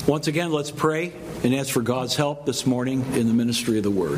Once again, let's pray and ask for God's help this morning in the ministry of the Word.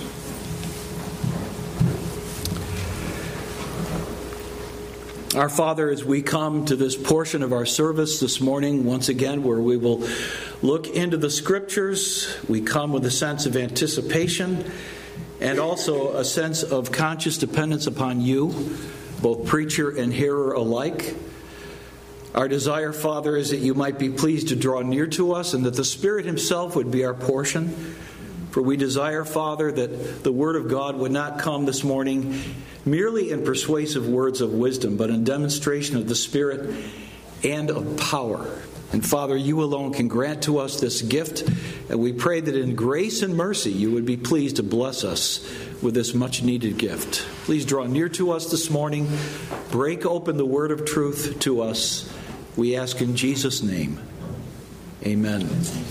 Our Father, as we come to this portion of our service this morning, once again, where we will look into the Scriptures, we come with a sense of anticipation and also a sense of conscious dependence upon you, both preacher and hearer alike. Our desire, Father, is that you might be pleased to draw near to us and that the Spirit Himself would be our portion. For we desire, Father, that the Word of God would not come this morning merely in persuasive words of wisdom, but in demonstration of the Spirit and of power. And Father, you alone can grant to us this gift, and we pray that in grace and mercy you would be pleased to bless us with this much-needed gift. Please draw near to us this morning. Break open the word of truth to us. We ask in Jesus' name. Amen.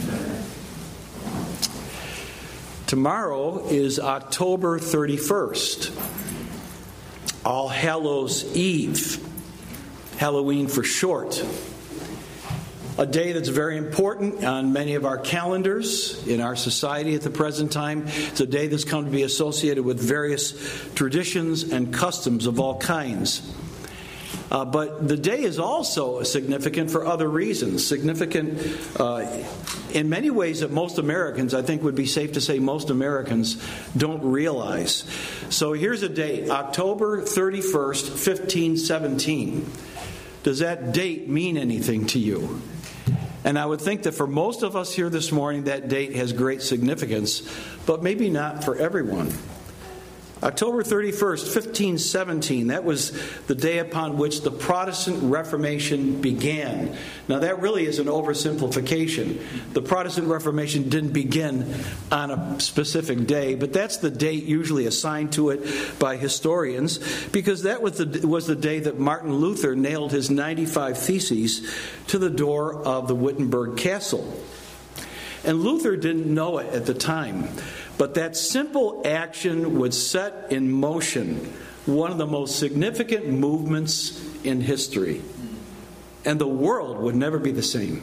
Tomorrow is October 31st, All Hallows Eve, Halloween for short. A day that's very important on many of our calendars in our society at the present time. It's a day that's come to be associated with various traditions and customs of all kinds. But the day is also significant for other reasons. Significant in many ways that most Americans, I think would be safe to say most Americans, don't realize. So here's a date, October 31st, 1517. Does that date mean anything to you? And I would think that for most of us here this morning, that date has great significance, but maybe not for everyone. October 31st, 1517, that was the day upon which the Protestant Reformation began. Now that really is an oversimplification. The Protestant Reformation didn't begin on a specific day, but that's the date usually assigned to it by historians, because that was the day that Martin Luther nailed his 95 Theses to the door of the Wittenberg Castle. And Luther didn't know it at the time. But that simple action would set in motion one of the most significant movements in history. And the world would never be the same.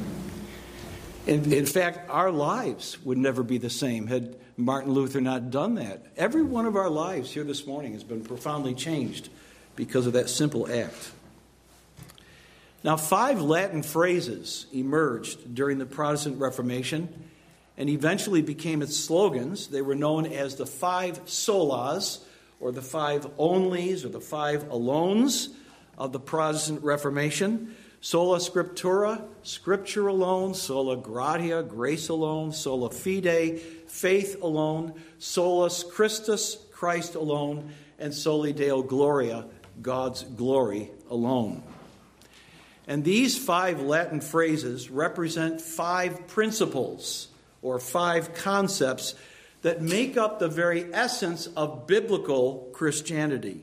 In fact, our lives would never be the same had Martin Luther not done that. Every one of our lives here this morning has been profoundly changed because of that simple act. Now, 5 Latin phrases emerged during the Protestant Reformation and eventually became its slogans. They were known as the 5 solas, or the 5 onlys, or the 5 alones of the Protestant Reformation. Sola scriptura, Scripture alone. Sola gratia, grace alone. Sola fide, faith alone. Solus Christus, Christ alone. And Soli Deo Gloria, God's glory alone. And these 5 Latin phrases represent 5 principles, or 5 concepts that make up the very essence of biblical Christianity.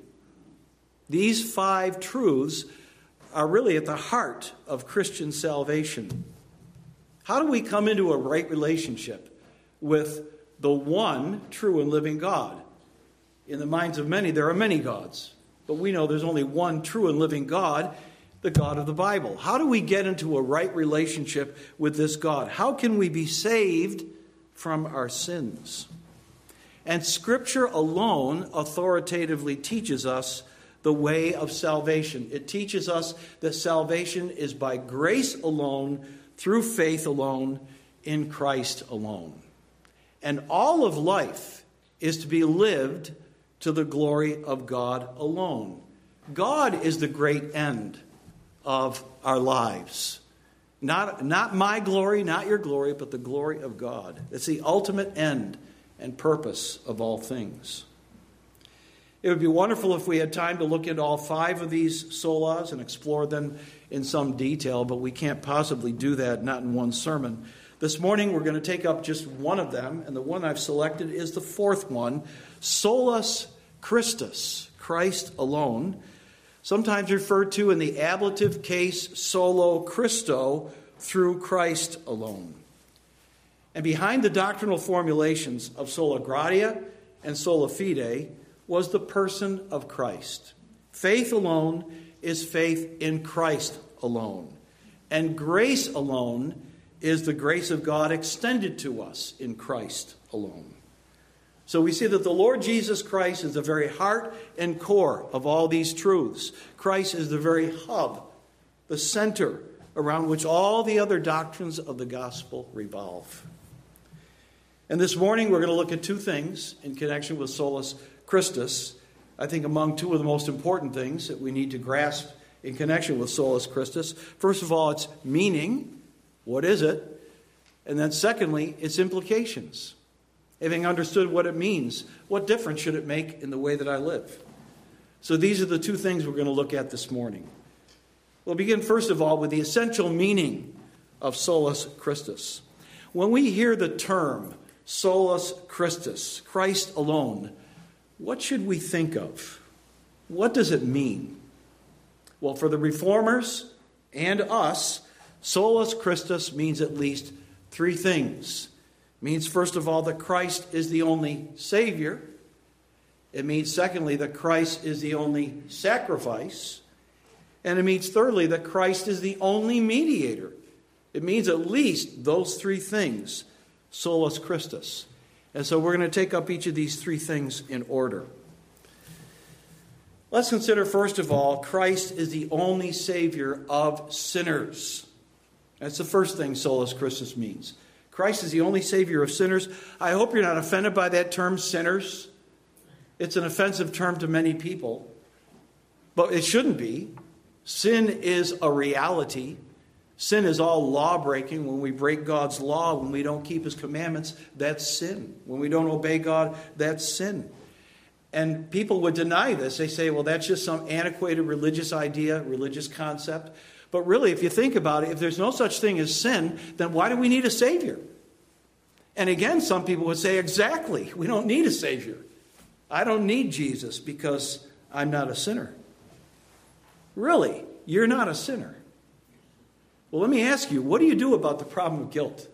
These 5 truths are really at the heart of Christian salvation. How do we come into a right relationship with the one true and living God? In the minds of many, there are many gods, but we know there's only one true and living God, the God of the Bible. How do we get into a right relationship with this God? How can we be saved from our sins? And Scripture alone authoritatively teaches us the way of salvation. It teaches us that salvation is by grace alone, through faith alone, in Christ alone. And all of life is to be lived to the glory of God alone. God is the great end of our lives. Not my glory, not your glory, but the glory of God. It's the ultimate end and purpose of all things. It would be wonderful if we had time to look into all 5 of these solas and explore them in some detail, but we can't possibly do that, not in one sermon. This morning we're going to take up just one of them, and the one I've selected is the 4th one, Solus Christus, Christ alone. Sometimes referred to in the ablative case, solo Christo, through Christ alone. And behind the doctrinal formulations of sola gratia and sola fide was the person of Christ. Faith alone is faith in Christ alone. And grace alone is the grace of God extended to us in Christ alone. So we see that the Lord Jesus Christ is the very heart and core of all these truths. Christ is the very hub, the center around which all the other doctrines of the gospel revolve. And this morning we're going to look at two things in connection with Solus Christus. I think among two of the most important things that we need to grasp in connection with Solus Christus. First of all, its meaning. What is it? And then secondly, its implications. Having understood what it means, what difference should it make in the way that I live? So these are the two things we're going to look at this morning. We'll begin first of all with the essential meaning of Solus Christus. When we hear the term Solus Christus, Christ alone, what should we think of? What does it mean? Well, for the Reformers and us, Solus Christus means at least three things. It means, first of all, that Christ is the only Savior. It means, secondly, that Christ is the only sacrifice. And it means, thirdly, that Christ is the only mediator. It means at least those three things, Solus Christus. And so we're going to take up each of these three things in order. Let's consider, first of all, Christ is the only Savior of sinners. That's the first thing Solus Christus means. Christ is the only Savior of sinners. I hope you're not offended by that term, sinners. It's an offensive term to many people, but it shouldn't be. Sin is a reality. Sin is all law-breaking. When we break God's law, when we don't keep His commandments, that's sin. When we don't obey God, that's sin. And people would deny this. They say, well, that's just some antiquated religious idea, religious concept. But really, if you think about it, if there's no such thing as sin, then why do we need a Savior? And again, some people would say, exactly, we don't need a Savior. I don't need Jesus because I'm not a sinner. Really, you're not a sinner. Well, let me ask you, what do you do about the problem of guilt?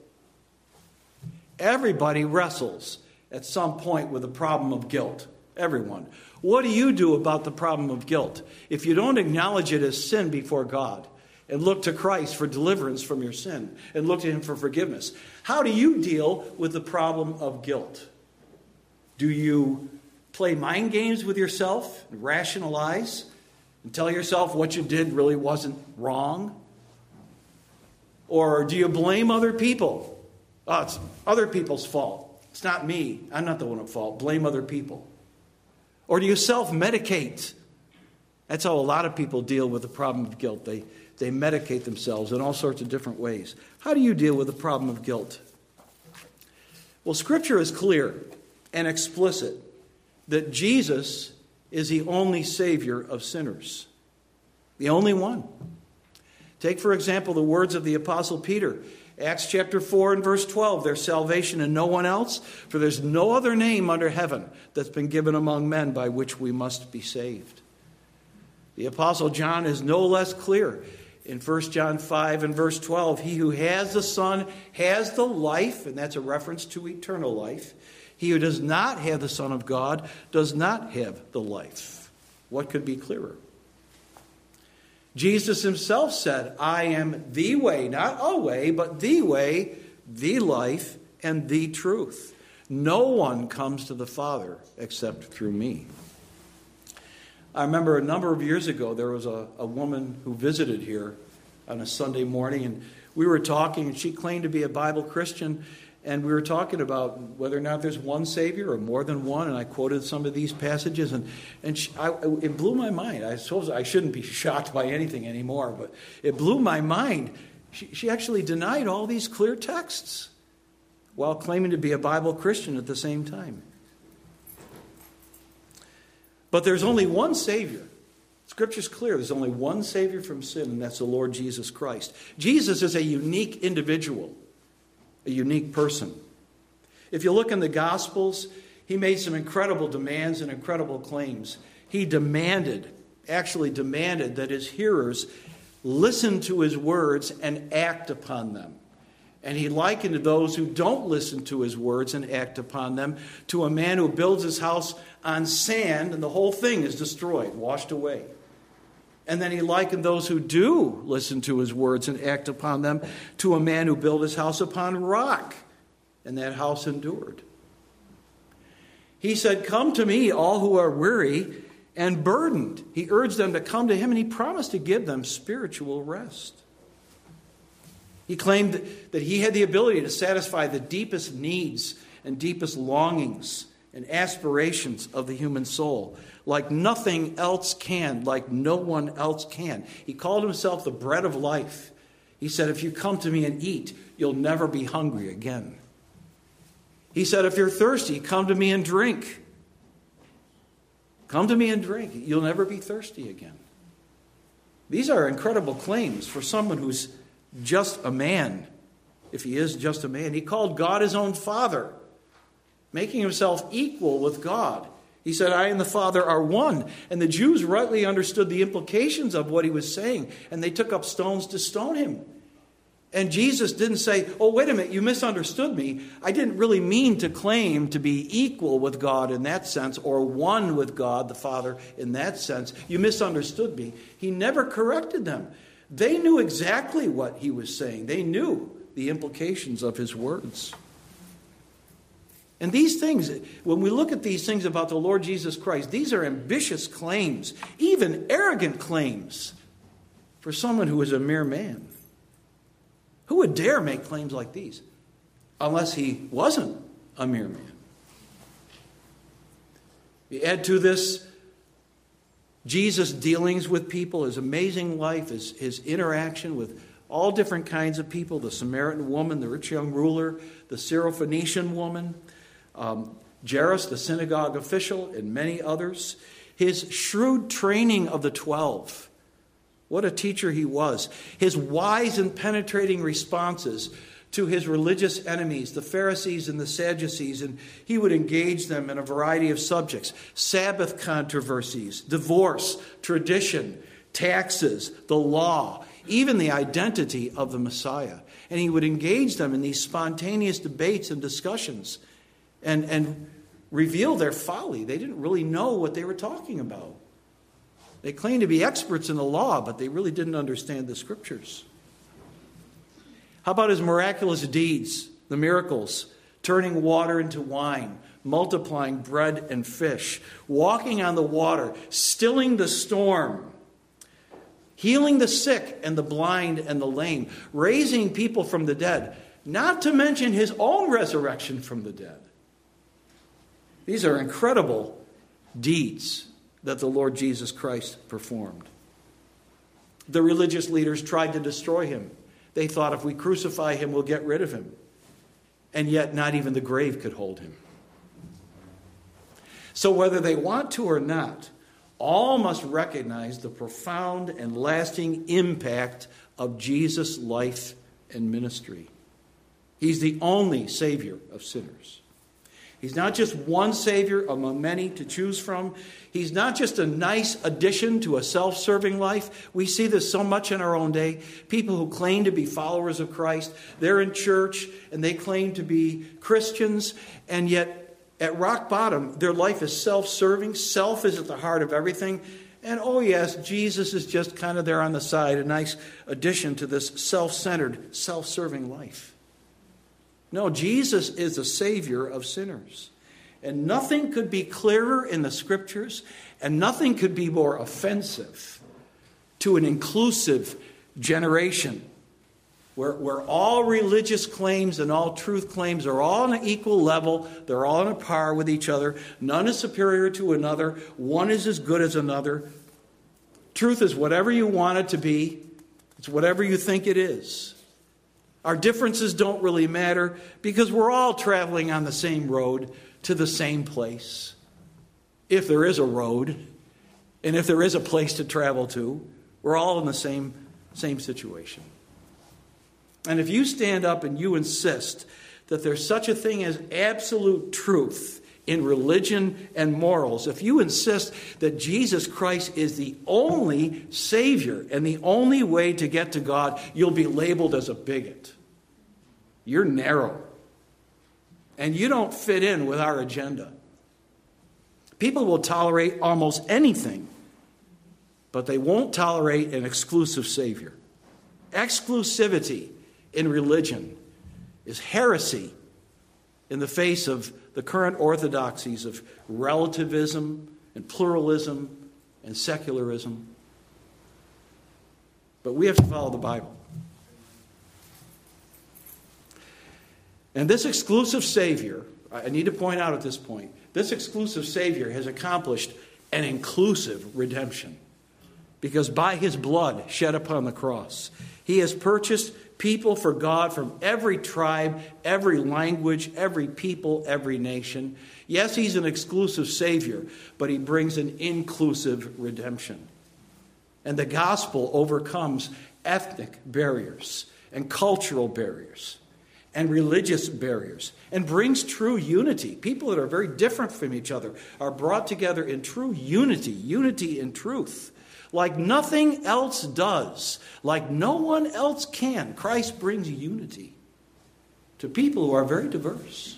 Everybody wrestles at some point with the problem of guilt. Everyone. What do you do about the problem of guilt? If you don't acknowledge it as sin before God and look to Christ for deliverance from your sin and look to Him for forgiveness, how do you deal with the problem of guilt? Do you play mind games with yourself and rationalize and tell yourself what you did really wasn't wrong? Or do you blame other people? Oh, it's other people's fault. It's not me. I'm not the one at fault. Blame other people. Or do you self-medicate? That's how a lot of people deal with the problem of guilt. They medicate themselves in all sorts of different ways. How do you deal with the problem of guilt? Well, Scripture is clear and explicit that Jesus is the only Savior of sinners. The only one. Take, for example, the words of the Apostle Peter. Acts chapter 4 and verse 12, there's salvation in no one else, for there's no other name under heaven that's been given among men by which we must be saved. The Apostle John is no less clear. In 1 John 5 and verse 12, he who has the Son has the life, and that's a reference to eternal life. He who does not have the Son of God does not have the life. What could be clearer? Jesus himself said, I am the way, not a way, but the way, the life, and the truth. No one comes to the Father except through me. I remember a number of years ago, there was a woman who visited here on a Sunday morning, and we were talking, and she claimed to be a Bible Christian, and we were talking about whether or not there's one Savior or more than one, and I quoted some of these passages, and it blew my mind. I suppose I shouldn't be shocked by anything anymore, but it blew my mind. She actually denied all these clear texts while claiming to be a Bible Christian at the same time. But there's only one Savior. Scripture's clear. There's only one Savior from sin, and that's the Lord Jesus Christ. Jesus is a unique individual. A unique person. If you look in the Gospels, he made some incredible demands and incredible claims. He actually demanded that his hearers listen to his words and act upon them. And he likened those who don't listen to his words and act upon them to a man who builds his house on sand and the whole thing is destroyed, washed away. And then he likened those who do listen to his words and act upon them to a man who built his house upon rock, and that house endured. He said, "Come to me, all who are weary and burdened." He urged them to come to him, and he promised to give them spiritual rest. He claimed that he had the ability to satisfy the deepest needs and deepest longings and aspirations of the human soul, like nothing else can, like no one else can. He called himself the bread of life. He said, "If you come to me and eat, you'll never be hungry again." He said, "If you're thirsty, come to me and drink. Come to me and drink. You'll never be thirsty again." These are incredible claims for someone who's just a man, if he is just a man. He called God his own Father, making himself equal with God. He said, "I and the Father are one." And the Jews rightly understood the implications of what he was saying, and they took up stones to stone him. And Jesus didn't say, "Oh, wait a minute, you misunderstood me. I didn't really mean to claim to be equal with God in that sense, or one with God the Father in that sense. You misunderstood me." He never corrected them. They knew exactly what he was saying. They knew the implications of his words. And these things, when we look at these things about the Lord Jesus Christ, these are ambitious claims, even arrogant claims for someone who is a mere man. Who would dare make claims like these unless he wasn't a mere man? You add to this Jesus' dealings with people, his amazing life, his interaction with all different kinds of people, the Samaritan woman, the rich young ruler, the Syrophoenician woman, Jairus, the synagogue official, and many others. His shrewd training of the 12. What a teacher he was. His wise and penetrating responses to his religious enemies, the Pharisees and the Sadducees, and he would engage them in a variety of subjects: Sabbath controversies, divorce, tradition, taxes, the law, even the identity of the Messiah. And he would engage them in these spontaneous debates and discussions and reveal their folly. They didn't really know what they were talking about. They claimed to be experts in the law, but they really didn't understand the scriptures. How about his miraculous deeds, the miracles, turning water into wine, multiplying bread and fish, walking on the water, stilling the storm, healing the sick and the blind and the lame, raising people from the dead, not to mention his own resurrection from the dead. These are incredible deeds that the Lord Jesus Christ performed. The religious leaders tried to destroy him. They thought, if we crucify him, we'll get rid of him. And yet not even the grave could hold him. So whether they want to or not, all must recognize the profound and lasting impact of Jesus' life and ministry. He's the only Savior of sinners. He's not just one Savior among many to choose from. He's not just a nice addition to a self-serving life. We see this so much in our own day. People who claim to be followers of Christ, they're in church and they claim to be Christians, and yet at rock bottom, their life is self-serving. Self is at the heart of everything. And oh yes, Jesus is just kind of there on the side, a nice addition to this self-centered, self-serving life. No, Jesus is the Savior of sinners. And nothing could be clearer in the Scriptures, and nothing could be more offensive to an inclusive generation where all religious claims and all truth claims are all on an equal level. They're all on a par with each other. None is superior to another. One is as good as another. Truth is whatever you want it to be. It's whatever you think it is. Our differences don't really matter because we're all traveling on the same road to the same place. If there is a road, and if there is a place to travel to, we're all in the same situation. And if you stand up and you insist that there's such a thing as absolute truth in religion and morals, if you insist that Jesus Christ is the only Savior and the only way to get to God, you'll be labeled as a bigot. You're narrow. And you don't fit in with our agenda. People will tolerate almost anything but they won't tolerate an exclusive Savior. Exclusivity in religion is heresy in the face of the current orthodoxies of relativism and pluralism and secularism. But we have to follow the Bible. And this exclusive Savior, I need to point out at this point, this exclusive Savior has accomplished an inclusive redemption. Because by his blood shed upon the cross, he has purchased people for God from every tribe, every language, every people, every nation. Yes, he's an exclusive Savior, but he brings an inclusive redemption. And the gospel overcomes ethnic barriers and cultural barriers and religious barriers and brings true unity. People that are very different from each other are brought together in true unity, unity in truth. Like nothing else does, like no one else can, Christ brings unity to people who are very diverse.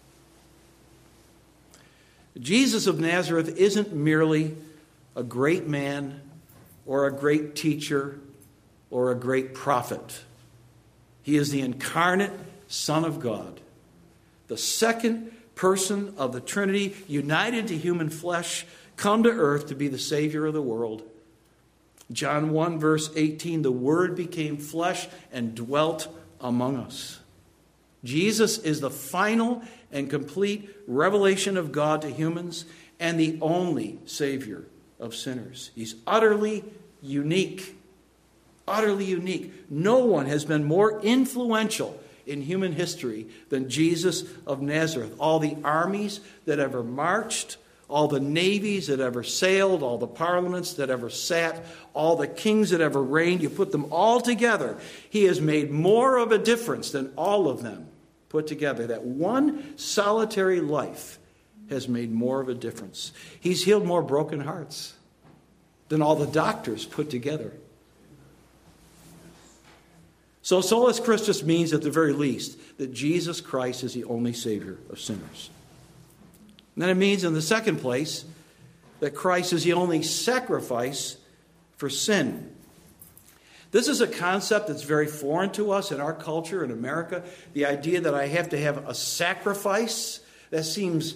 Jesus of Nazareth isn't merely a great man or a great teacher or a great prophet. He is the incarnate Son of God, the second person of the Trinity, united to human flesh, come to earth to be the Savior of the world. John 1, verse 18, the Word became flesh and dwelt among us. Jesus is the final and complete revelation of God to humans and the only Savior of sinners. He's utterly unique. Utterly unique. No one has been more influential in human history than Jesus of Nazareth. All the armies that ever marched, all the navies that ever sailed, all the parliaments that ever sat, all the kings that ever reigned, you put them all together. He has made more of a difference than all of them put together. That one solitary life has made more of a difference. He's healed more broken hearts than all the doctors put together. So solus Christus means at the very least that Jesus Christ is the only Savior of sinners. And then it means in the second place that Christ is the only sacrifice for sin. This is a concept that's very foreign to us in our culture in America. The idea that I have to have a sacrifice, that seems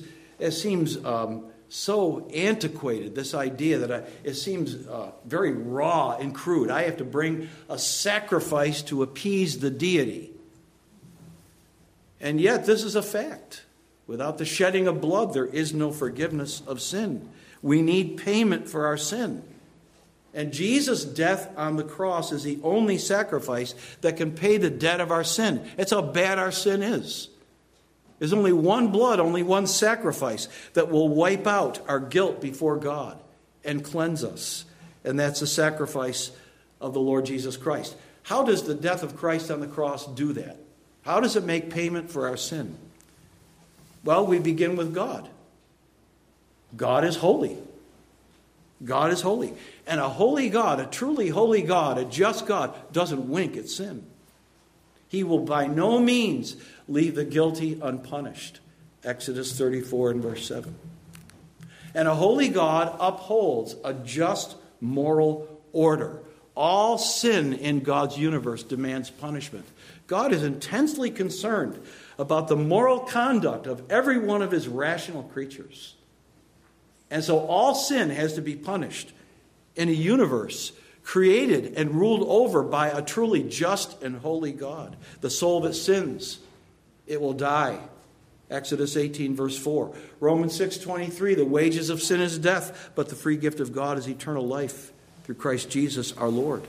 so antiquated. This idea that it seems very raw and crude. I have to bring a sacrifice to appease the deity. And yet this is a fact. Without the shedding of blood, there is no forgiveness of sin. We need payment for our sin. And Jesus' death on the cross is the only sacrifice that can pay the debt of our sin. It's how bad our sin is. There's only one blood, only one sacrifice that will wipe out our guilt before God and cleanse us. And that's the sacrifice of the Lord Jesus Christ. How does the death of Christ on the cross do that? How does it make payment for our sin? Well, we begin with God. God is holy. God is holy. And a holy God, a truly holy God, a just God, doesn't wink at sin. He will by no means leave the guilty unpunished. Exodus 34 and verse 7. And a holy God upholds a just moral order. All sin in God's universe demands punishment. God is intensely concerned about the moral conduct of every one of his rational creatures. And so all sin has to be punished in a universe created and ruled over by a truly just and holy God. The soul that sins, it will die. Exodus 18, verse 4. Romans 6:23, the wages of sin is death, but the free gift of God is eternal life through Christ Jesus our Lord.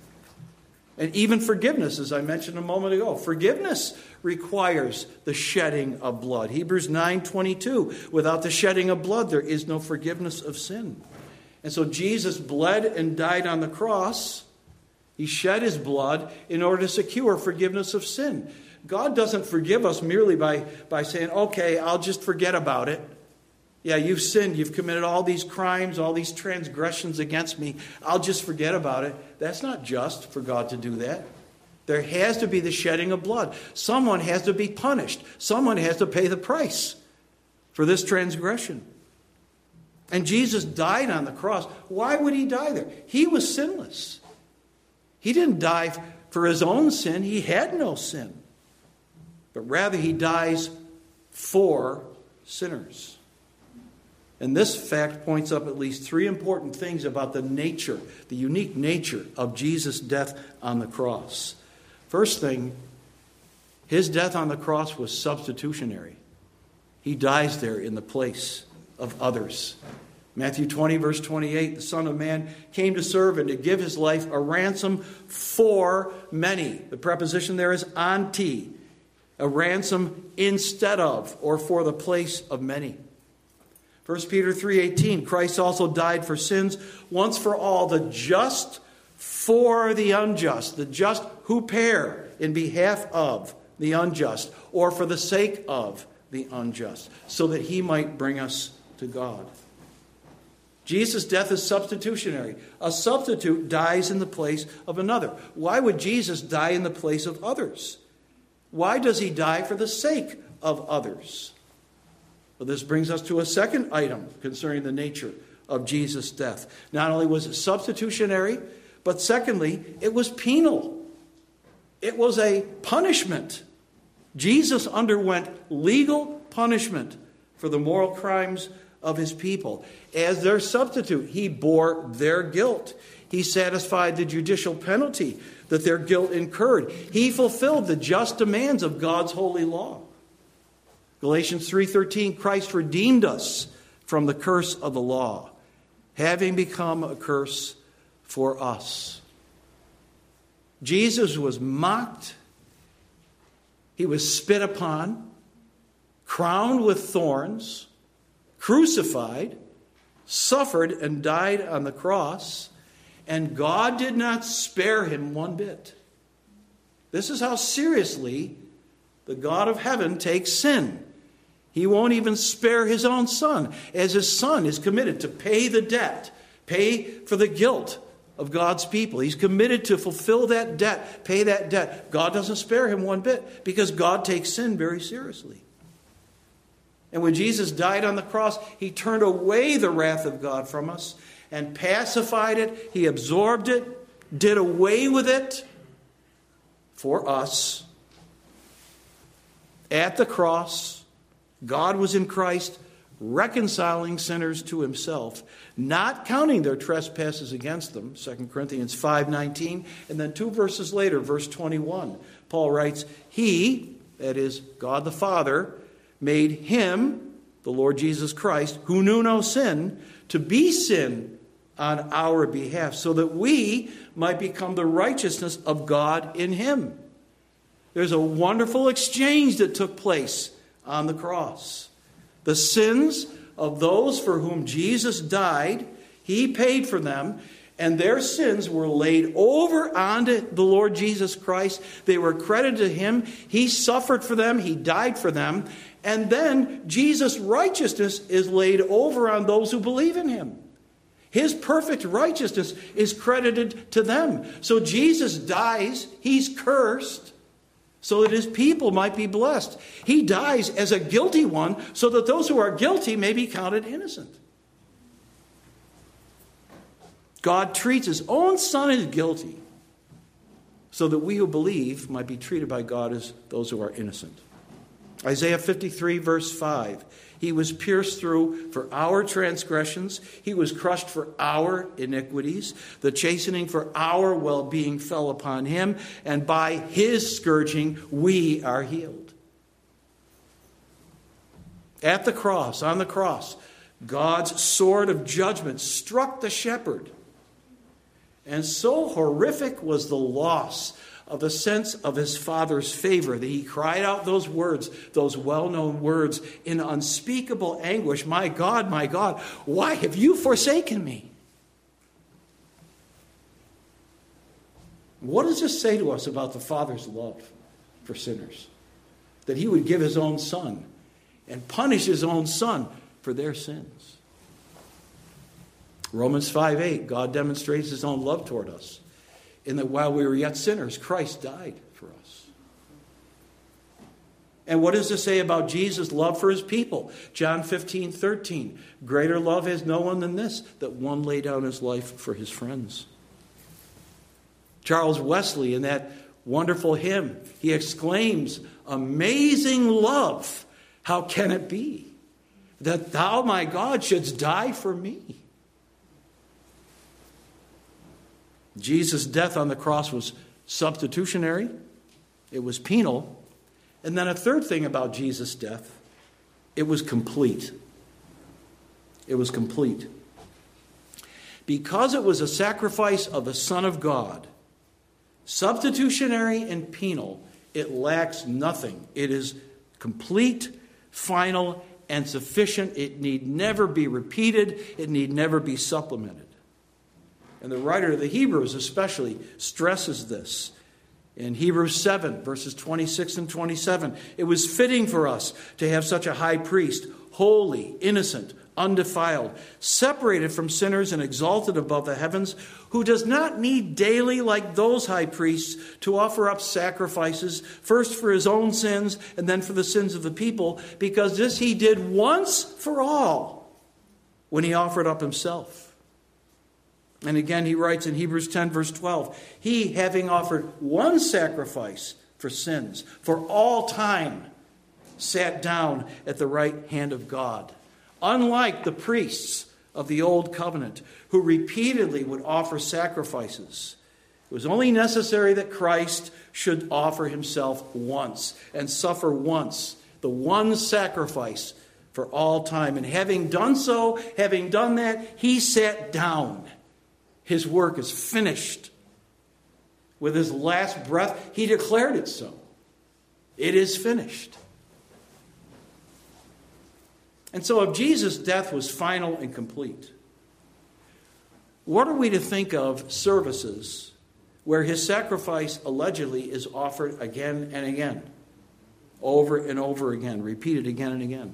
And even forgiveness, as I mentioned a moment ago, forgiveness requires the shedding of blood. Hebrews 9:22, without the shedding of blood, there is no forgiveness of sin. And so Jesus bled and died on the cross. He shed his blood in order to secure forgiveness of sin. God doesn't forgive us merely by saying, okay, I'll just forget about it. Yeah, you've sinned. You've committed all these crimes, all these transgressions against me. I'll just forget about it. That's not just for God to do that. There has to be the shedding of blood. Someone has to be punished. Someone has to pay the price for this transgression. And Jesus died on the cross. Why would he die there? He was sinless. He didn't die for his own sin. He had no sin. But rather he dies for sinners. And this fact points up at least three important things about the nature, the unique nature of Jesus' death on the cross. First thing, his death on the cross was substitutionary. He dies there in the place of others. Matthew 20, verse 28, the Son of Man came to serve and to give his life a ransom for many. The preposition there is anti, a ransom instead of, or for the place of many. 1 Peter 3:18, Christ also died for sins once for all, the just for the unjust, the just huper, in behalf of the unjust, or for the sake of the unjust, so that he might bring us to God. Jesus' death is substitutionary. A substitute dies in the place of another. Why would Jesus die in the place of others? Why does he die for the sake of others? Well, this brings us to a second item concerning the nature of Jesus' death. Not only was it substitutionary, but secondly, it was penal. It was a punishment. Jesus underwent legal punishment for the moral crimes of his people. As their substitute, he bore their guilt. He satisfied the judicial penalty that their guilt incurred. He fulfilled the just demands of God's holy law. Galatians 3:13, Christ redeemed us from the curse of the law, having become a curse for us. Jesus was mocked. He was spit upon, crowned with thorns, crucified, suffered, and died on the cross, and God did not spare him one bit. This is how seriously the God of heaven takes sin. He won't even spare his own Son, as his Son is committed to pay the debt, pay for the guilt of God's people. He's committed to fulfill that debt, pay that debt. God doesn't spare him one bit, because God takes sin very seriously. And when Jesus died on the cross, he turned away the wrath of God from us and pacified it. He absorbed it, did away with it for us. At the cross, God was in Christ, reconciling sinners to himself, not counting their trespasses against them, 2 Corinthians 5:19, and then 2 verses later, verse 21, Paul writes, He, that is God the Father, made him, the Lord Jesus Christ, who knew no sin, to be sin on our behalf, so that we might become the righteousness of God in him. There's a wonderful exchange that took place on the cross. The sins of those for whom Jesus died, he paid for them, and their sins were laid over onto the Lord Jesus Christ. They were credited to him. He suffered for them. He died for them. And then Jesus' righteousness is laid over on those who believe in him. His perfect righteousness is credited to them. So Jesus dies. He's cursed, so that his people might be blessed. He dies as a guilty one, so that those who are guilty may be counted innocent. God treats his own Son as guilty, so that we who believe might be treated by God as those who are innocent. Isaiah 53, verse 5. He was pierced through for our transgressions. He was crushed for our iniquities. The chastening for our well-being fell upon him, and by his scourging we are healed. At the cross, on the cross, God's sword of judgment struck the shepherd. And so horrific was the loss of the sense of his Father's favor that he cried out those words, those well-known words, in unspeakable anguish, my God, why have you forsaken me? What does this say to us about the Father's love for sinners? That he would give his own Son and punish his own Son for their sins. Romans 5:8, God demonstrates his own love toward us, in that while we were yet sinners, Christ died for us. And what does it say about Jesus' love for his people? John 15:13. Greater love has no one than this, that one lay down his life for his friends. Charles Wesley, in that wonderful hymn, he exclaims, amazing love, how can it be that thou, my God, shouldst die for me? Jesus' death on the cross was substitutionary. It was penal. And then a third thing about Jesus' death, it was complete. It was complete. Because it was a sacrifice of the Son of God, substitutionary and penal, it lacks nothing. It is complete, final, and sufficient. It need never be repeated. It need never be supplemented. And the writer of the Hebrews especially stresses this. In Hebrews 7, verses 26 and 27, it was fitting for us to have such a high priest, holy, innocent, undefiled, separated from sinners and exalted above the heavens, who does not need daily, like those high priests, to offer up sacrifices, first for his own sins and then for the sins of the people, because this he did once for all when he offered up himself. And again, he writes in Hebrews 10, verse 12, he, having offered one sacrifice for sins for all time, sat down at the right hand of God. Unlike the priests of the old covenant, who repeatedly would offer sacrifices, it was only necessary that Christ should offer himself once and suffer once, the one sacrifice for all time. And having done so, having done that, he sat down. His work is finished. With his last breath, he declared it so. It is finished. And so if Jesus' death was final and complete, what are we to think of services where his sacrifice allegedly is offered again and again, over and over again, repeated again and again?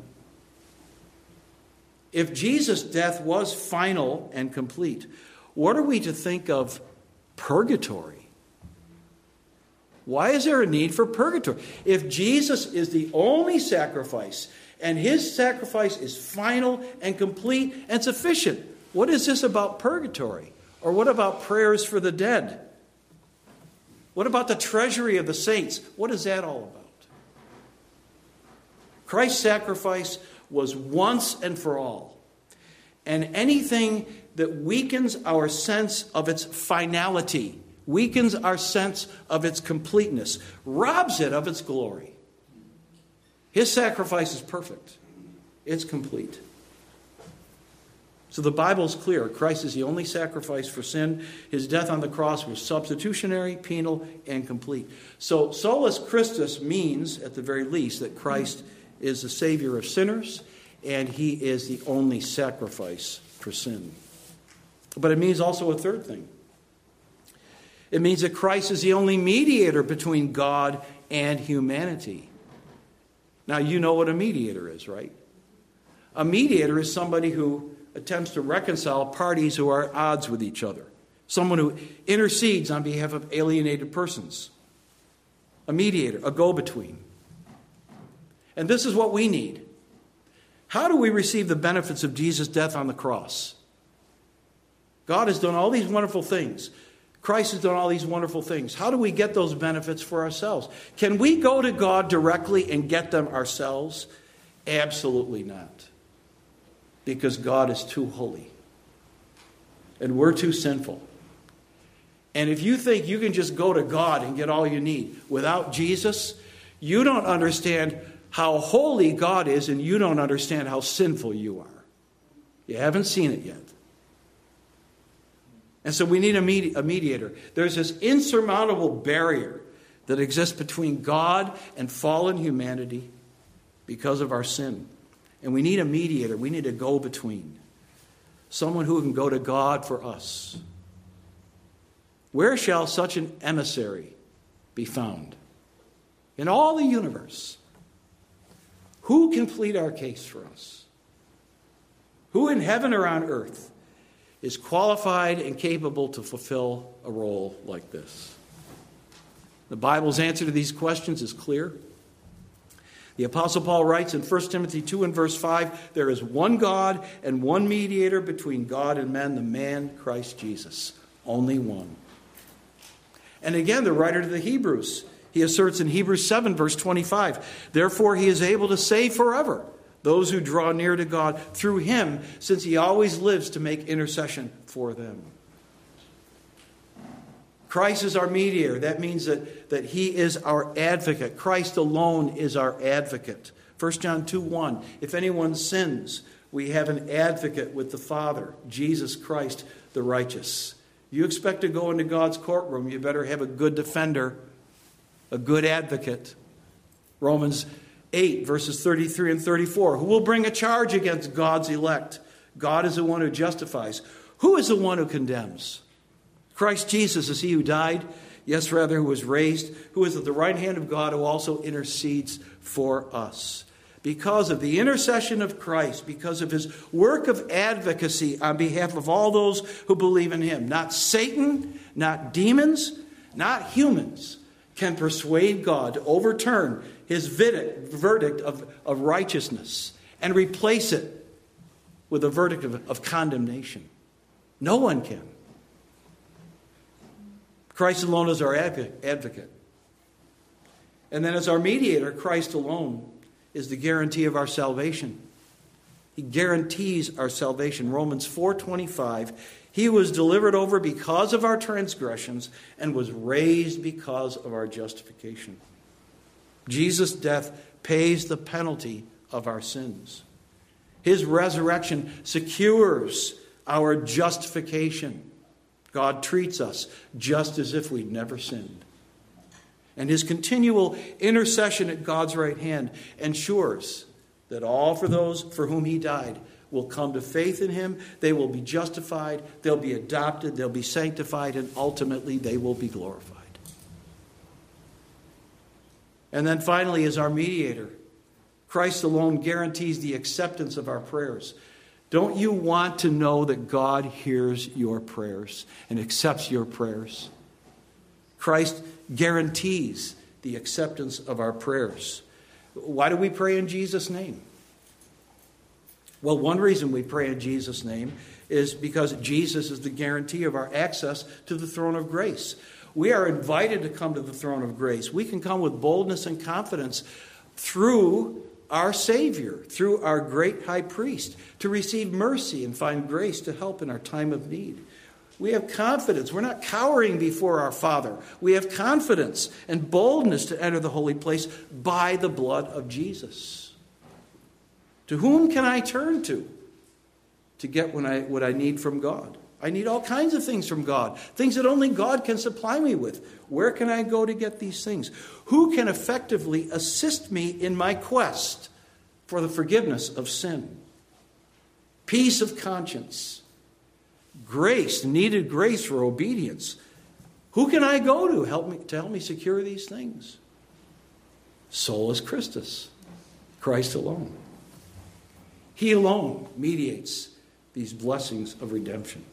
If Jesus' death was final and complete, what are we to think of purgatory? Why is there a need for purgatory? If Jesus is the only sacrifice, and his sacrifice is final and complete and sufficient, what is this about purgatory? Or what about prayers for the dead? What about the treasury of the saints? What is that all about? Christ's sacrifice was once and for all. And anything that weakens our sense of its finality, weakens our sense of its completeness, robs it of its glory. His sacrifice is perfect. It's complete. So the Bible is clear. Christ is the only sacrifice for sin. His death on the cross was substitutionary, penal, and complete. So solus Christus means, at the very least, that Christ is the Savior of sinners, and he is the only sacrifice for sin. But it means also a third thing. It means that Christ is the only mediator between God and humanity. Now, you know what a mediator is, right? A mediator is somebody who attempts to reconcile parties who are at odds with each other. Someone who intercedes on behalf of alienated persons. A mediator, a go-between. And this is what we need. How do we receive the benefits of Jesus' death on the cross? God has done all these wonderful things. Christ has done all these wonderful things. How do we get those benefits for ourselves? Can we go to God directly and get them ourselves? Absolutely not. Because God is too holy. And we're too sinful. And if you think you can just go to God and get all you need without Jesus, you don't understand how holy God is, and you don't understand how sinful you are. You haven't seen it yet. And so we need a mediator. There's this insurmountable barrier that exists between God and fallen humanity because of our sin. And we need a mediator. We need a go-between. Someone who can go to God for us. Where shall such an emissary be found? In all the universe. Who can plead our case for us? Who in heaven or on earth is qualified and capable to fulfill a role like this? The Bible's answer to these questions is clear. The Apostle Paul writes in 1 Timothy 2 and verse 5, there is one God and one mediator between God and men, the man Christ Jesus. Only one. And again, the writer to the Hebrews, he asserts in Hebrews 7 verse 25, therefore he is able to save forever those who draw near to God through him, since he always lives to make intercession for them. Christ is our mediator. That means that he is our advocate. Christ alone is our advocate. 1 John 2:1, if anyone sins, we have an advocate with the Father, Jesus Christ the righteous. You expect to go into God's courtroom, you better have a good defender, a good advocate. Romans 8, verses 33 and 34. Who will bring a charge against God's elect? God is the one who justifies. Who is the one who condemns? Christ Jesus is he who died, yes, rather, who was raised, who is at the right hand of God, who also intercedes for us. Because of the intercession of Christ, because of his work of advocacy on behalf of all those who believe in him, not Satan, not demons, not humans, can persuade God to overturn his verdict of righteousness and replace it with a verdict of condemnation. No one can. Christ alone is our advocate. And then as our mediator, Christ alone is the guarantee of our salvation. He guarantees our salvation. Romans 4:25, he was delivered over because of our transgressions and was raised because of our justification. Jesus' death pays the penalty of our sins. His resurrection secures our justification. God treats us just as if we'd never sinned. And his continual intercession at God's right hand ensures that all for those for whom he died will come to faith in him. They will be justified, they'll be adopted, they'll be sanctified, and ultimately they will be glorified. And then finally, as our mediator, Christ alone guarantees the acceptance of our prayers. Don't you want to know that God hears your prayers and accepts your prayers? Christ guarantees the acceptance of our prayers. Why do we pray in Jesus' name? Well, one reason we pray in Jesus' name is because Jesus is the guarantee of our access to the throne of grace. We are invited to come to the throne of grace. We can come with boldness and confidence through our Savior, through our great high priest, to receive mercy and find grace to help in our time of need. We have confidence. We're not cowering before our Father. We have confidence and boldness to enter the holy place by the blood of Jesus. To whom can I turn to get what I need from God? I need all kinds of things from God, things that only God can supply me with. Where can I go to get these things? Who can effectively assist me in my quest for the forgiveness of sin? Peace of conscience. Grace, needed grace for obedience. Who can I go to help me secure these things? Solus Christus, Christ alone. He alone mediates these blessings of redemption.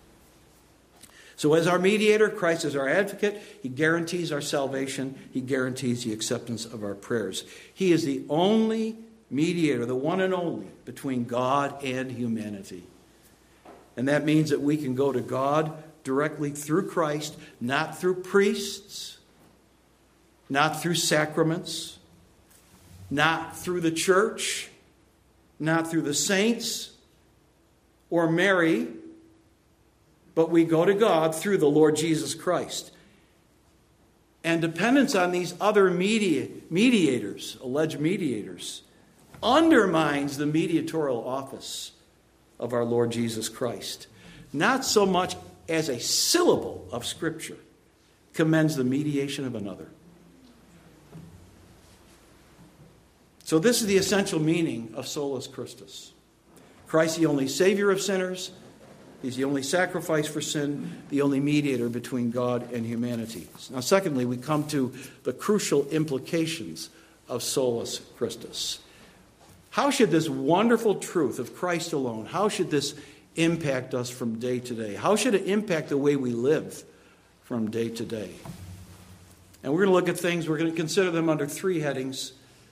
So as our mediator, Christ is our advocate. He guarantees our salvation. He guarantees the acceptance of our prayers. He is the only mediator, the one and only, between God and humanity. And that means that we can go to God directly through Christ, not through priests, not through sacraments, not through the church, not through the saints or Mary, but we go to God through the Lord Jesus Christ. And dependence on these other mediators, alleged mediators, undermines the mediatorial office of our Lord Jesus Christ. Not so much as a syllable of Scripture commends the mediation of another. So this is the essential meaning of Solus Christus. Christ, the only Savior of sinners. He's the only sacrifice for sin, the only mediator between God and humanity. Now, secondly, we come to the crucial implications of Solus Christus. How should this wonderful truth of Christ alone, how should this impact us from day to day? How should it impact the way we live from day to day? And we're going to look at things, we're going to consider them under three headings.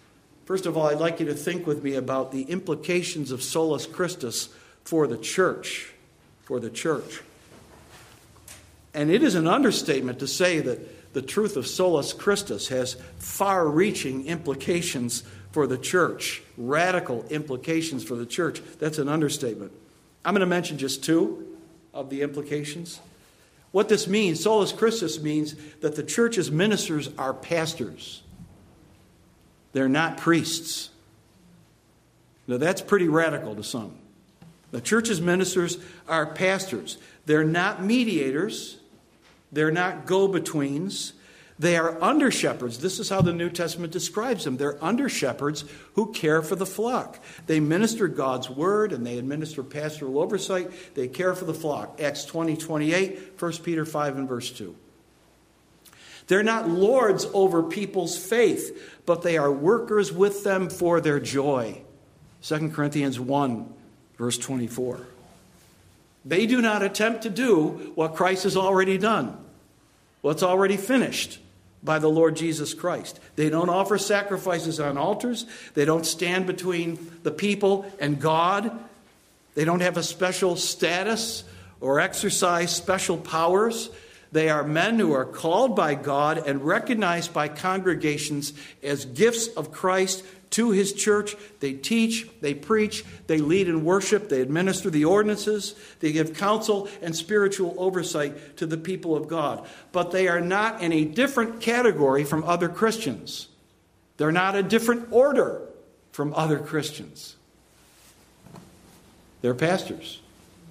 First of all, I'd like you to think with me about the implications of Solus Christus for the church. For the church. And it is an understatement to say that the truth of Solus Christus has far-reaching implications for the church, radical implications for the church. That's an understatement. I'm going to mention just two of the implications. What this means, Solus Christus means that the church's ministers are pastors. They're not priests. Now that's pretty radical to some. The church's ministers are pastors. They're not mediators. They're not go-betweens. They are under-shepherds. This is how the New Testament describes them. They're under-shepherds who care for the flock. They minister God's word and they administer pastoral oversight. They care for the flock. Acts 20:28, 1 Peter 5 and verse 2. They're not lords over people's faith, but they are workers with them for their joy. 2 Corinthians 1, verse 24. They do not attempt to do what Christ has already done, what's already finished by the Lord Jesus Christ. They don't offer sacrifices on altars. They don't stand between the people and God. They don't have a special status or exercise special powers. They are men who are called by God and recognized by congregations as gifts of Christ to his church. They teach, they preach, they lead in worship, they administer the ordinances, they give counsel and spiritual oversight to the people of God. But they are not in a different category from other Christians. They're not a different order from other Christians. They're pastors.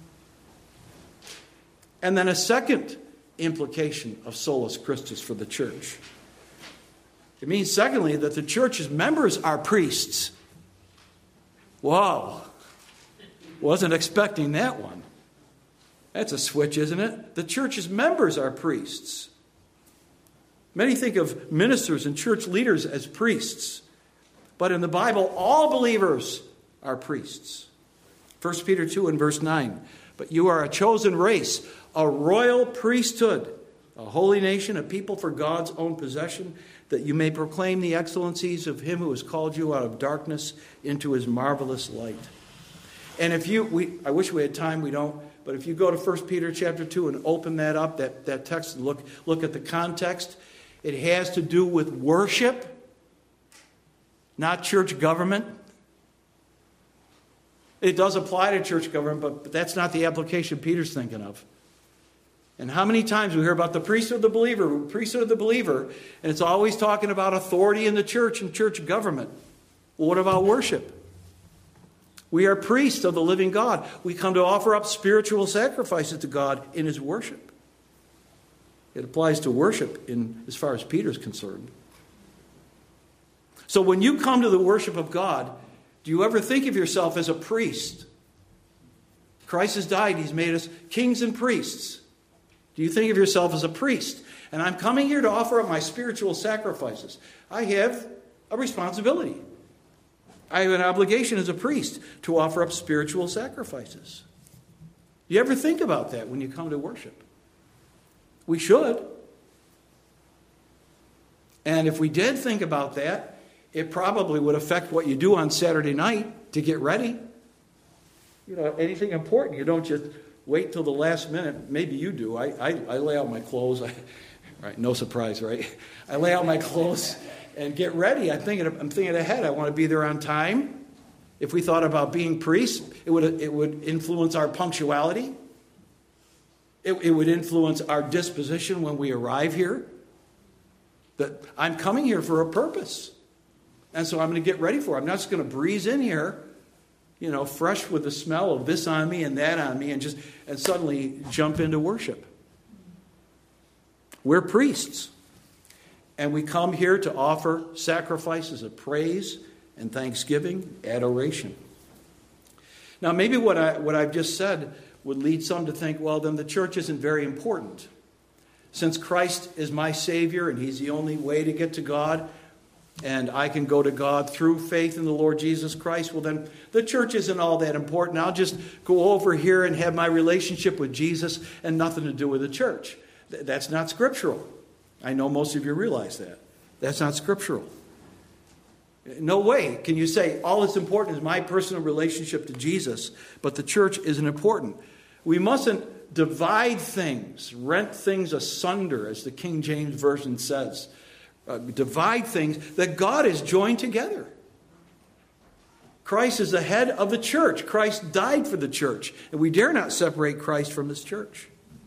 And then a second implication of Solus Christus for the church. It means, secondly, that the church's members are priests. Wow. Wasn't expecting that one. That's a switch, isn't it? The church's members are priests. Many think of ministers and church leaders as priests. But in the Bible, all believers are priests. 1 Peter 2 and verse 9. But you are a chosen race, a royal priesthood, a holy nation, a people for God's own possession, that you may proclaim the excellencies of him who has called you out of darkness into his marvelous light. And if I wish we had time, we don't, but if you go to 1 Peter chapter 2 and open that up, that text, and look at the context, it has to do with worship, not church government. It does apply to church government, but that's not the application Peter's thinking of. And how many times we hear about the priesthood of the believer, and it's always talking about authority in the church and church government. Well, what about worship? We are priests of the living God. We come to offer up spiritual sacrifices to God in his worship. It applies to worship as far as Peter's concerned. So when you come to the worship of God, do you ever think of yourself as a priest? Christ has died. He's made us kings and priests. Do you think of yourself as a priest? And I'm coming here to offer up my spiritual sacrifices. I have a responsibility. I have an obligation as a priest to offer up spiritual sacrifices. Do you ever think about that when you come to worship? We should. And if we did think about that, it probably would affect what you do on Saturday night to get ready. You know, anything important, you don't just wait till the last minute. Maybe you do. I lay out my clothes. Right, no surprise, right? I lay out my clothes and get ready. I'm thinking ahead. I want to be there on time. If we thought about being priests, it would influence our punctuality. It would influence our disposition when we arrive here. That I'm coming here for a purpose. And so I'm going to get ready for it. I'm not just going to breeze in here, fresh with the smell of this on me and that on me, and suddenly jump into worship. We're priests. And we come here to offer sacrifices of praise and thanksgiving, adoration. Now, maybe what I've just said would lead some to think, well, then the church isn't very important. Since Christ is my Savior and he's the only way to get to God, and I can go to God through faith in the Lord Jesus Christ, well, then the church isn't all that important. I'll just go over here and have my relationship with Jesus and nothing to do with the church. That's not scriptural. I know most of you realize that. That's not scriptural. No way can you say all that's important is my personal relationship to Jesus, but the church isn't important. We mustn't divide things, rent things asunder, as the King James Version says. Divide things that God has joined together. Christ is the head of the church. Christ died for the church, and we dare not separate Christ from his church.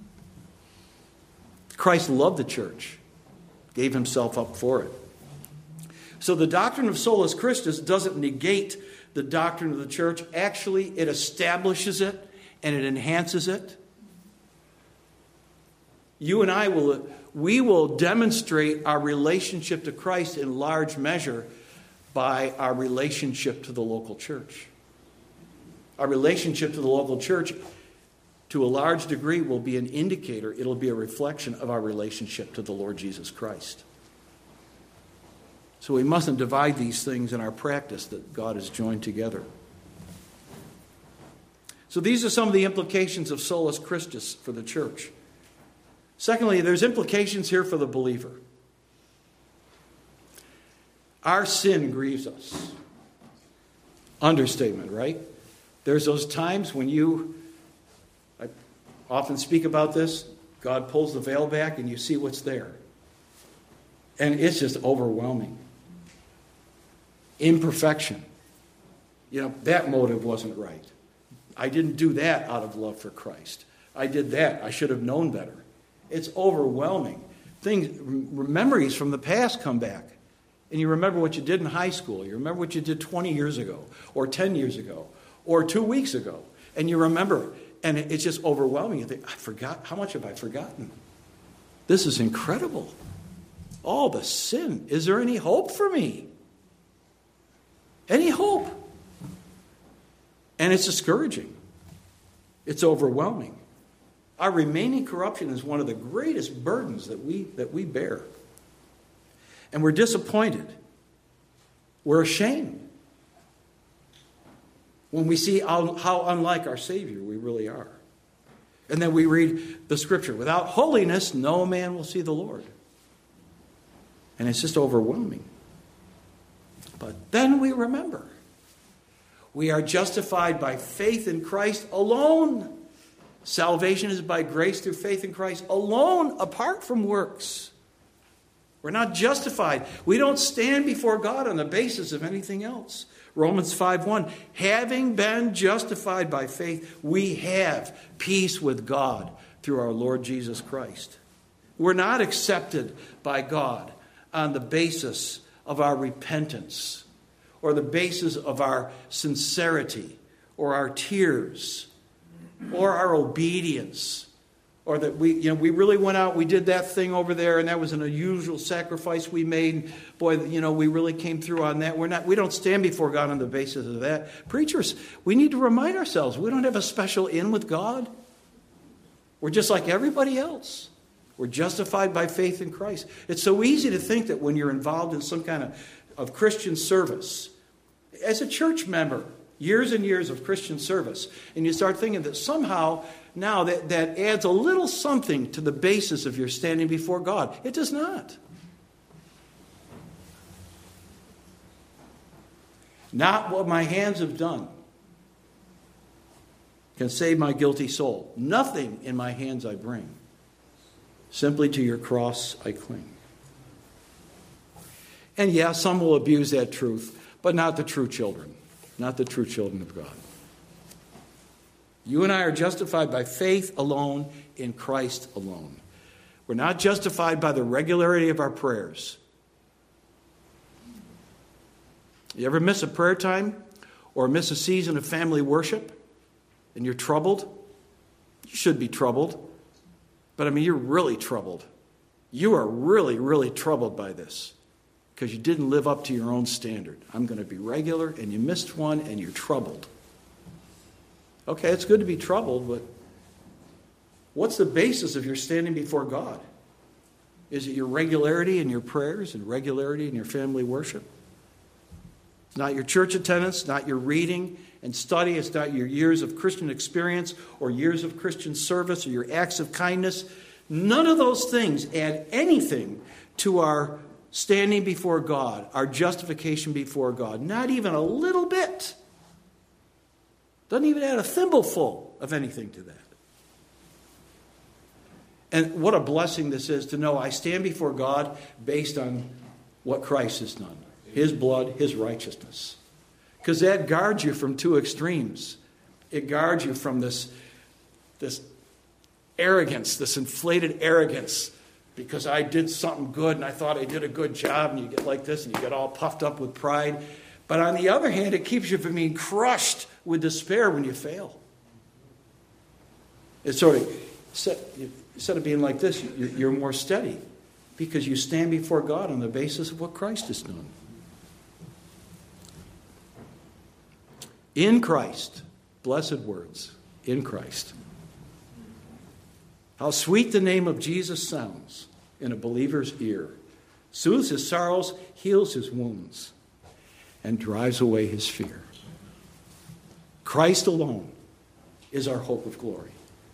Christ loved the church, gave himself up for it. So the doctrine of solus Christus doesn't negate the doctrine of the church. Actually, it establishes it and it enhances it. You and I will demonstrate our relationship to Christ in large measure by our relationship to the local church. Our relationship to the local church, to a large degree, will be an indicator. It'll be a reflection of our relationship to the Lord Jesus Christ. So we mustn't divide these things in our practice that God has joined together. So these are some of the implications of solus Christus for the church. Secondly, there's implications here for the believer. Our sin grieves us. Understatement, right? There's those times when I often speak about this, God pulls the veil back and you see what's there. And it's just overwhelming. Imperfection. That motive wasn't right. I didn't do that out of love for Christ. I did that. I should have known better. It's overwhelming. Memories from the past come back. And you remember what you did in high school. You remember what you did 20 years ago, or 10 years ago, or 2 weeks ago. And you remember, and it's just overwhelming. You think, I forgot. How much have I forgotten? This is incredible. All the sin. Is there any hope for me? Any hope? And it's discouraging. It's overwhelming. Our remaining corruption is one of the greatest burdens that we bear. And we're disappointed. We're ashamed when we see how unlike our Savior we really are. And then we read the scripture, without holiness, no man will see the Lord. And it's just overwhelming. But then we remember, we are justified by faith in Christ alone. Salvation is by grace through faith in Christ alone, apart from works. We're not justified. We don't stand before God on the basis of anything else. Romans 5:1, having been justified by faith, we have peace with God through our Lord Jesus Christ. We're not accepted by God on the basis of our repentance or the basis of our sincerity or our tears or our obedience. Or that we really went out, we did that thing over there, and that was an unusual sacrifice we made. Boy, we really came through on that. We don't stand before God on the basis of that. Preachers, we need to remind ourselves, we don't have a special in with God. We're just like everybody else. We're justified by faith in Christ. It's so easy to think that when you're involved in some kind of Christian service, as a church member, years and years of Christian service, and you start thinking that somehow now that adds a little something to the basis of your standing before God. It does not. Not what my hands have done can save my guilty soul. Nothing in my hands I bring. Simply to your cross I cling. And yeah, some will abuse that truth, but not the true children. Not the true children of God. You and I are justified by faith alone in Christ alone. We're not justified by the regularity of our prayers. You ever miss a prayer time or miss a season of family worship and you're troubled? You should be troubled. But you're really troubled. You are really, really troubled by this because you didn't live up to your own standard. I'm going to be regular, and you missed one, and you're troubled. Okay, it's good to be troubled, but what's the basis of your standing before God? Is it your regularity in your prayers and regularity in your family worship? It's not your church attendance, not your reading and study. It's not your years of Christian experience or years of Christian service or your acts of kindness. None of those things add anything to our standing before God, our justification before God. Not even a little bit. Doesn't even add a thimbleful of anything to that. And what a blessing this is to know I stand before God based on what Christ has done. His blood, His righteousness. Because that guards you from two extremes. It guards you from this arrogance, this inflated arrogance. Because I did something good and I thought I did a good job, and you get like this and you get all puffed up with pride. But on the other hand, it keeps you from being crushed with despair when you fail. It's sort of, instead of being like this, you're more steady. Because you stand before God on the basis of what Christ has done. In Christ. Blessed words. In Christ. How sweet the name of Jesus sounds in a believer's ear. Soothes his sorrows, heals his wounds, and drives away his fear. Christ alone is our hope of glory.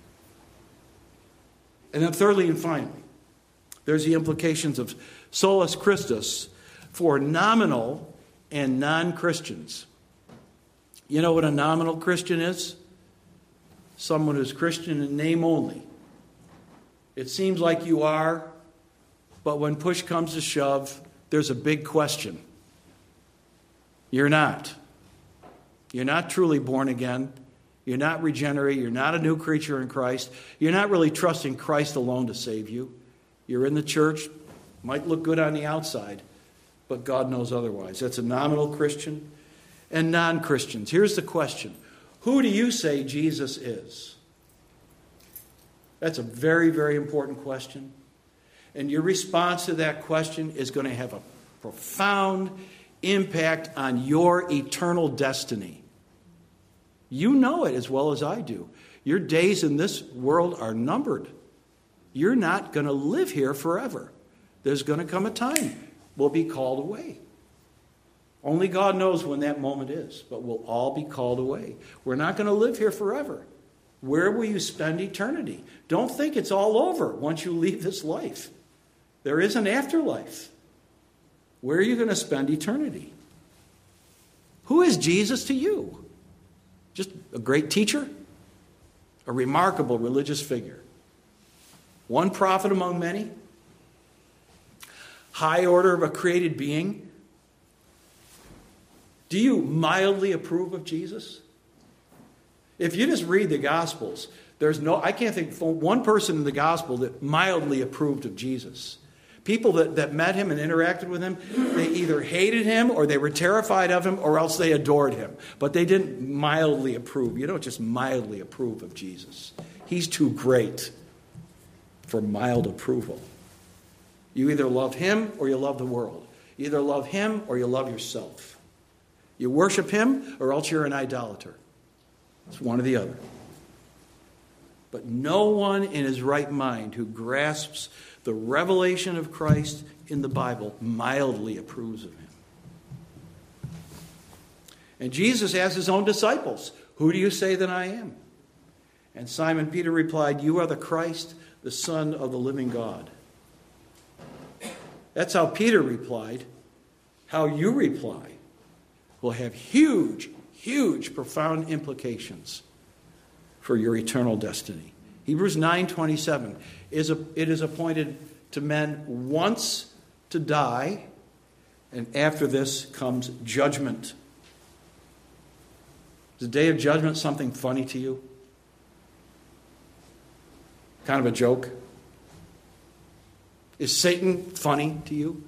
And then thirdly and finally, there's the implications of solus Christus for nominal and non-Christians. You know what a nominal Christian is? Someone who's Christian in name only. It seems like you are, but when push comes to shove, there's a big question. You're not. You're not truly born again. You're not regenerated. You're not a new creature in Christ. You're not really trusting Christ alone to save you. You're in the church. Might look good on the outside, but God knows otherwise. That's a nominal Christian. And non-Christians. Here's the question. Who do you say Jesus is? That's a very, very important question. And your response to that question is going to have a profound impact on your eternal destiny. You know it as well as I do. Your days in this world are numbered. You're not going to live here forever. There's going to come a time we'll be called away. Only God knows when that moment is, but we'll all be called away. We're not going to live here forever. Where will you spend eternity? Don't think it's all over once you leave this life. There is an afterlife. Where are you going to spend eternity? Who is Jesus to you? Just a great teacher? A remarkable religious figure? One prophet among many? High order of a created being? Do you mildly approve of Jesus? If you just read the Gospels, I can't think of one person in the Gospel that mildly approved of Jesus. People that met him and interacted with him, they either hated him or they were terrified of him or else they adored him. But they didn't mildly approve. You don't just mildly approve of Jesus. He's too great for mild approval. You either love him or you love the world. You either love him or you love yourself. You worship him or else you're an idolater. It's one or the other. But no one in his right mind who grasps the revelation of Christ in the Bible mildly approves of him. And Jesus asked his own disciples, "Who do you say that I am?" And Simon Peter replied, "You are the Christ, the Son of the living God." That's how Peter replied. How you reply will have huge, profound implications for your eternal destiny. Hebrews 9:27 it is appointed to men once to die, and after this comes judgment. Is the day of judgment something funny to you? Kind of a joke? Is Satan funny to you?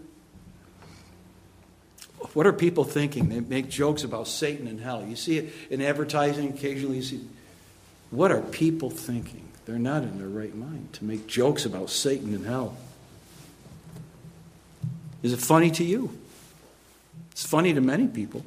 What are people thinking? They make jokes about Satan and hell. You see it in advertising occasionally. You see, what are people thinking? They're not in their right mind to make jokes about Satan and hell. Is it funny to you? It's funny to many people.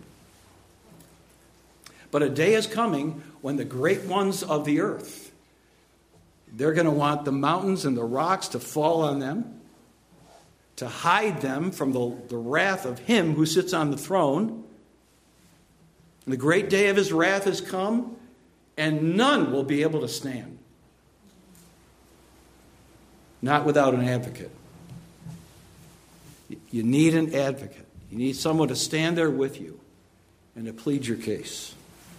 But a day is coming when the great ones of the earth, they're going to want the mountains and the rocks to fall on them, to hide them from the wrath of him who sits on the throne. The great day of his wrath has come, and none will be able to stand. Not without an advocate. You need an advocate. You need someone to stand there with you and to plead your case.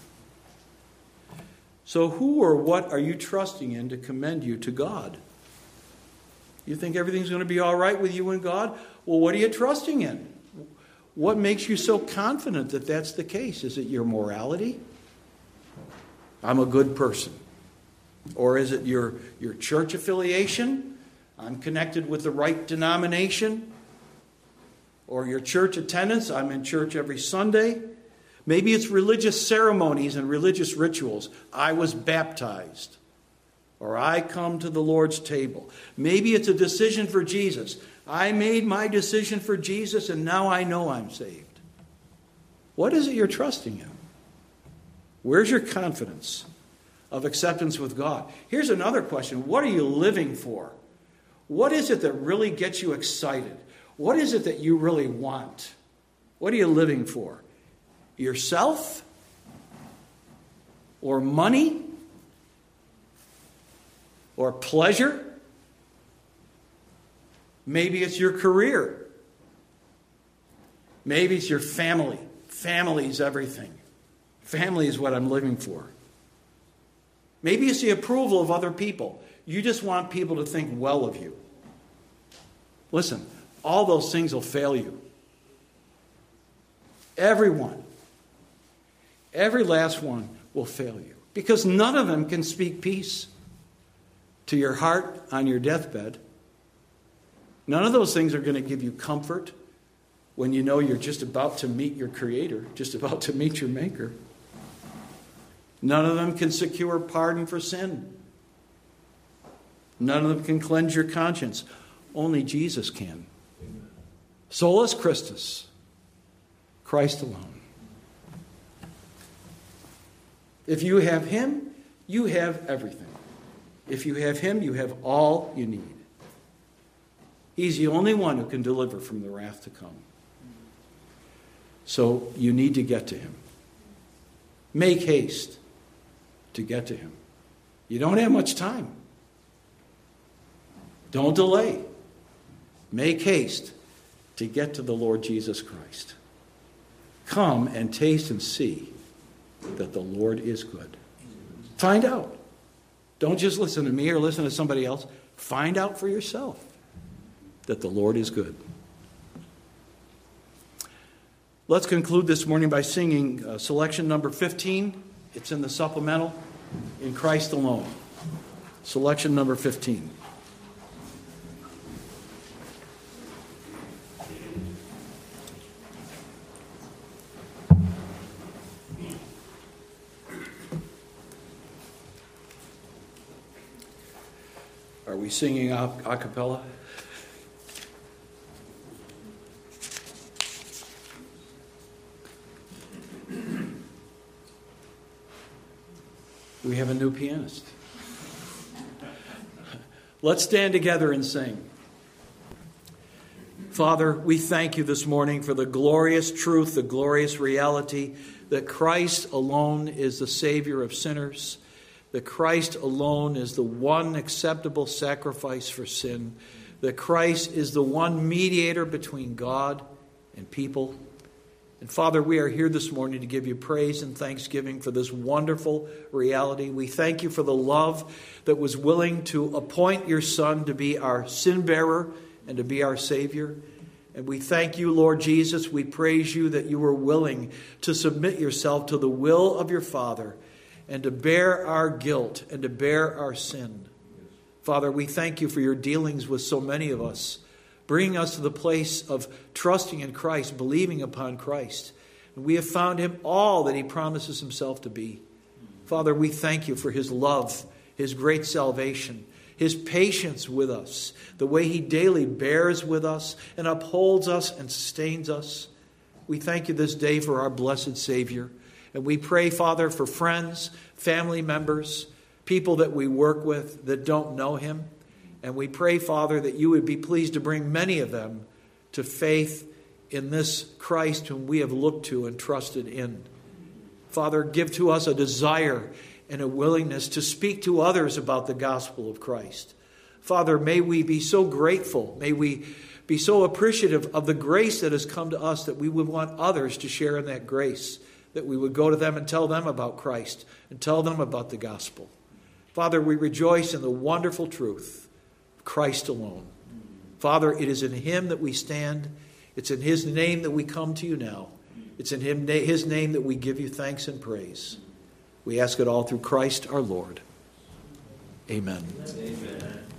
So who or what are you trusting in to commend you to God? You think everything's going to be all right with you and God? Well, what are you trusting in? What makes you so confident that that's the case? Is it your morality? I'm a good person. Or is it your church affiliation? I'm connected with the right denomination. Or your church attendance? I'm in church every Sunday. Maybe it's religious ceremonies and religious rituals. I was baptized. Or I come to the Lord's table. Maybe it's a decision for Jesus. I made my decision for Jesus and now I know I'm saved. What is it you're trusting in? Where's your confidence of acceptance with God? Here's another question. What are you living for? What is it that really gets you excited? What is it that you really want? What are you living for? Yourself? Or money? Or pleasure? Maybe it's your career. Maybe it's your family. Family is everything. Family is what I'm living for. Maybe it's the approval of other people. You just want people to think well of you. Listen, all those things will fail you. Everyone. Every last one will fail you. Because none of them can speak peace to your heart on your deathbed. None of those things are going to give you comfort when you know you're just about to meet your Creator, just about to meet your Maker. None of them can secure pardon for sin. None of them can cleanse your conscience. Only Jesus can. Solus Christus, Christ alone. If you have Him, you have everything. If you have Him, you have all you need. He's the only one who can deliver from the wrath to come. So you need to get to Him. Make haste to get to Him. You don't have much time. Don't delay. Make haste to get to the Lord Jesus Christ. Come and taste and see that the Lord is good. Find out. Don't just listen to me or listen to somebody else. Find out for yourself that the Lord is good. Let's conclude this morning by singing selection number 15. It's in the supplemental, In Christ Alone. Selection number 15. Are we singing a cappella? We have a new pianist. Let's stand together and sing. Father, we thank you this morning for the glorious truth, the glorious reality that Christ alone is the Savior of sinners, that Christ alone is the one acceptable sacrifice for sin, that Christ is the one mediator between God and people. And Father, we are here this morning to give you praise and thanksgiving for this wonderful reality. We thank you for the love that was willing to appoint your Son to be our sin bearer and to be our Savior. And we thank you, Lord Jesus. We praise you that you were willing to submit yourself to the will of your Father and to bear our guilt and to bear our sin. Father, we thank you for your dealings with so many of us, bringing us to the place of trusting in Christ, believing upon Christ. And we have found him all that he promises himself to be. Father, we thank you for his love, his great salvation, his patience with us, the way he daily bears with us and upholds us and sustains us. We thank you this day for our blessed Savior. And we pray, Father, for friends, family members, people that we work with that don't know him. And we pray, Father, that you would be pleased to bring many of them to faith in this Christ whom we have looked to and trusted in. Father, give to us a desire and a willingness to speak to others about the gospel of Christ. Father, may we be so grateful. May we be so appreciative of the grace that has come to us that we would want others to share in that grace, that we would go to them and tell them about Christ and tell them about the gospel. Father, we rejoice in the wonderful truth of Christ alone. Father, it is in Him that we stand. It's in His name that we come to you now. It's in His name that we give you thanks and praise. We ask it all through Christ our Lord. Amen. Amen.